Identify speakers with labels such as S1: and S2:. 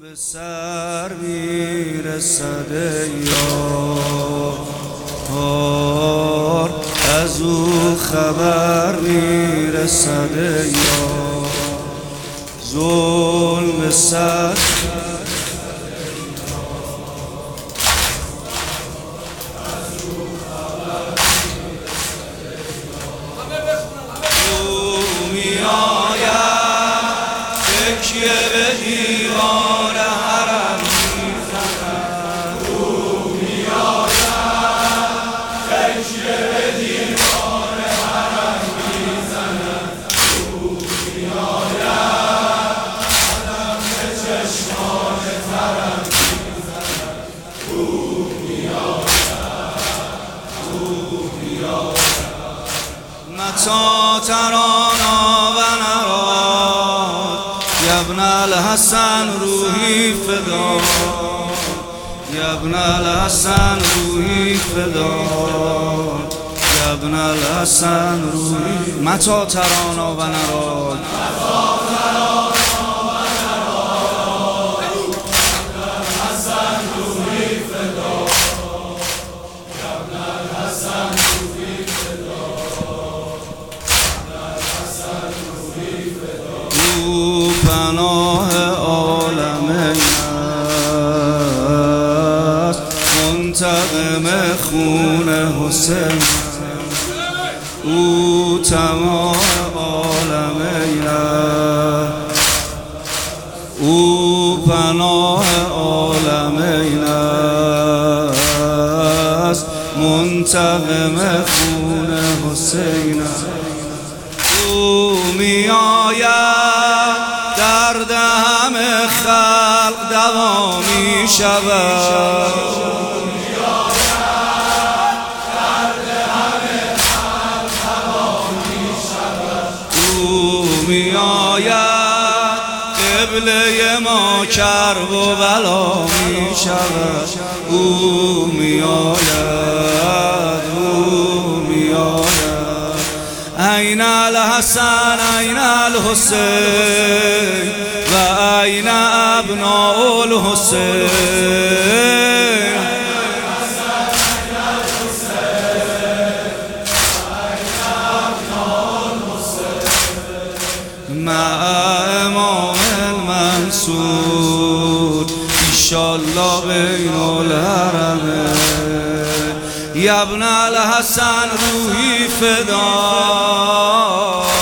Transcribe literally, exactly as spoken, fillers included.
S1: به سر میرسد یار، از او خبر میرسد یار. ظلم سر تکیه به دیوار حرم میزند، او میآید تکیه به دیوار حرم میزند، او میآید قدم به چشمان ترم میزند، او میآید او میآید. متی ترانا و نراد یا ابن الحسن روحی فدا، یا ابن الحسن روحی فدا، یا ابن الحسن روحی. متی ترانا و نراد پناه عالم است، منتقم خون حسین. او تمام عالم است، او پناه عالم است، منتقم خون حسین است. او میآید درد همه خلق دوا می شود، او میآید قبله ما کرب و بلا می شود، او میآید او میآید. این الحسن این الحسین و این ابناء الحسین، مع امام المنصور ایشالله بین الحرمین. یا ابن الحسن روحی فدا.